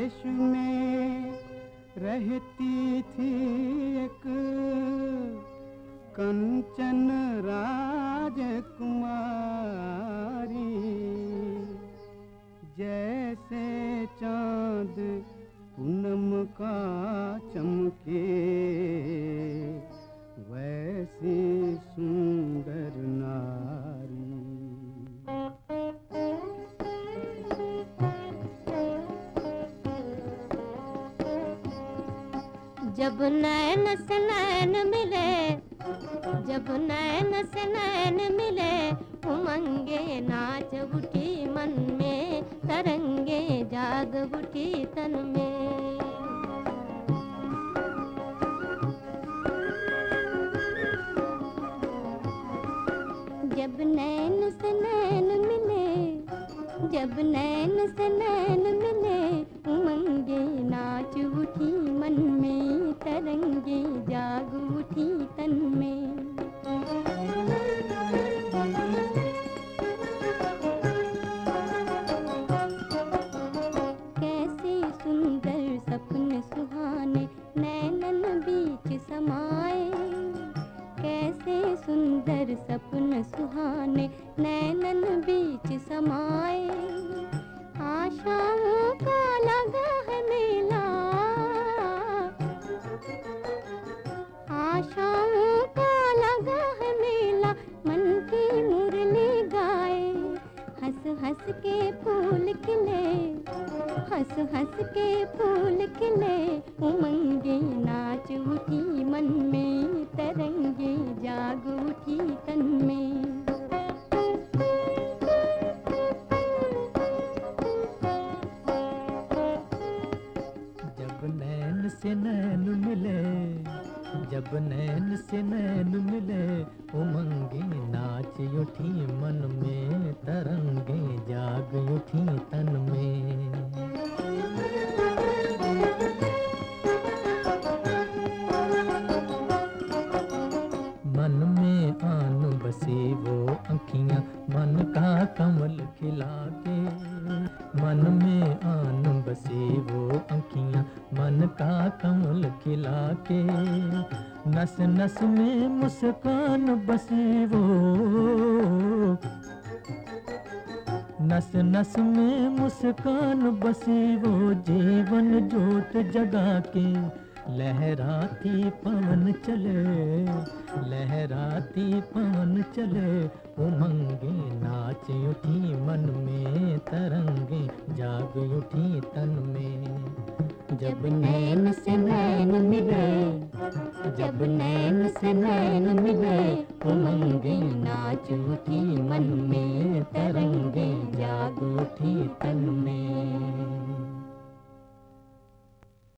देश में रहती थी एक कंचन राजकुमारी, जैसे चांद पूनम का चमके वैसी सुंदर नारी। जब नैन से नैन मिले, जब नैन से नैन मिले, उमंगे नाच उठी मन में, तरंगे जाग उठी तन में। जब नैन से नैन मिले, जब नैन से नैन मिले, उमंगे नाच उठी मन में, तरंगे जाग उठी तन में। कैसे सुंदर सपने सुहाने नैनन बीच समाए, कैसे सुंदर सपने सुहाने नैनन बीच समाए। आशाओं का लगा है मेला, आशाओं का लगा है मेला, मन की मुरली गाए। हंस हंस के फूल खिले, हंस हंस के फूल खिले, उमंगे नाच उठी मन में, तरंगे जाग उठी तन में। जब नैन से नैन मिले, जब नैन से नैन मिले, उमंगे नाच उठी मन में, तरंगे जाग उठी तन में। मन में आन बसी वो आँखियाँ मन का कमल खिला के, मन में आन बसी वो आँखियाँ मन का कमल खिला के। नस नस में मुस्कान बसी वो, नस नस में मुस्कान बसी वो, जीवन ज्योत जगा के। लहराती पवन चले, लहराती पवन चले, उमंगे नाच उठी मन में, तरंगे जाग उठी तन में। जब नैन से नैन मिले, जब नैन से नैन मिले, उमंगे नाच उठी मन में, तरंगे जाग उठी तन में।